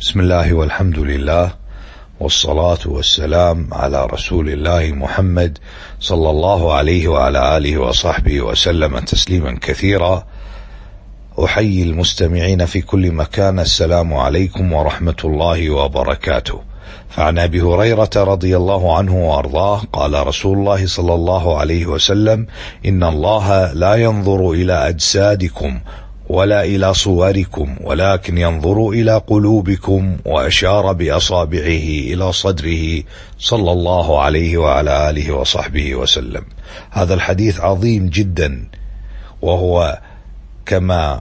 بسم الله والحمد لله والصلاة والسلام على رسول الله محمد صلى الله عليه وعلى آله وصحبه وسلم تسليما كثيرا. أحيي المستمعين في كل مكان، السلام عليكم ورحمة الله وبركاته. فعن أبي هريرة رضي الله عنه وأرضاه قال رسول الله صلى الله عليه وسلم: إن الله لا ينظر إلى أجسادكم ولا إلى صوركم ولكن ينظر إلى قلوبكم، وأشار بأصابعه إلى صدره صلى الله عليه وعلى آله وصحبه وسلم. هذا الحديث عظيم جدا، وهو كما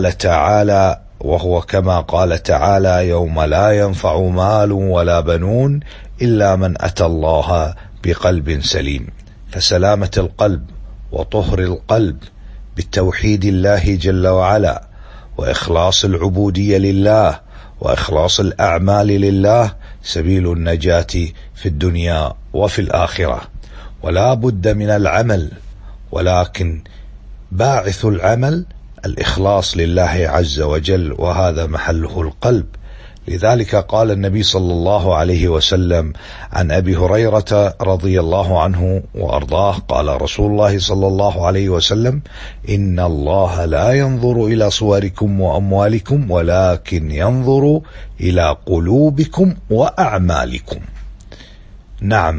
قال تعالى: يوم لا ينفع مال ولا بنون إلا من أتى الله بقلب سليم. فسلامة القلب وطهر القلب بالتوحيد الله جل وعلا، وإخلاص العبودية لله، وإخلاص الأعمال لله سبيل النجاة في الدنيا وفي الآخرة. ولا بد من العمل، ولكن باعث العمل الإخلاص لله عز وجل، وهذا محله القلب. لذلك قال النبي صلى الله عليه وسلم عن أبي هريرة رضي الله عنه وأرضاه قال رسول الله صلى الله عليه وسلم: إن الله لا ينظر إلى صوركم وأموالكم ولكن ينظر إلى قلوبكم وأعمالكم. نعم،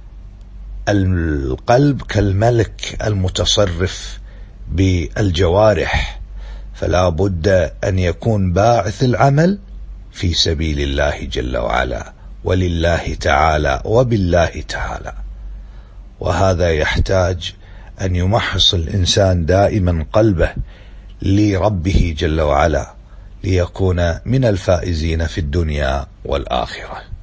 القلب كالملك المتصرف بالجوارح، فلا بد أن يكون باعث العمل في سبيل الله جل وعلا ولله تعالى وبالله تعالى. وهذا يحتاج أن يمحص الإنسان دائما قلبه لربه جل وعلا ليكون من الفائزين في الدنيا والآخرة.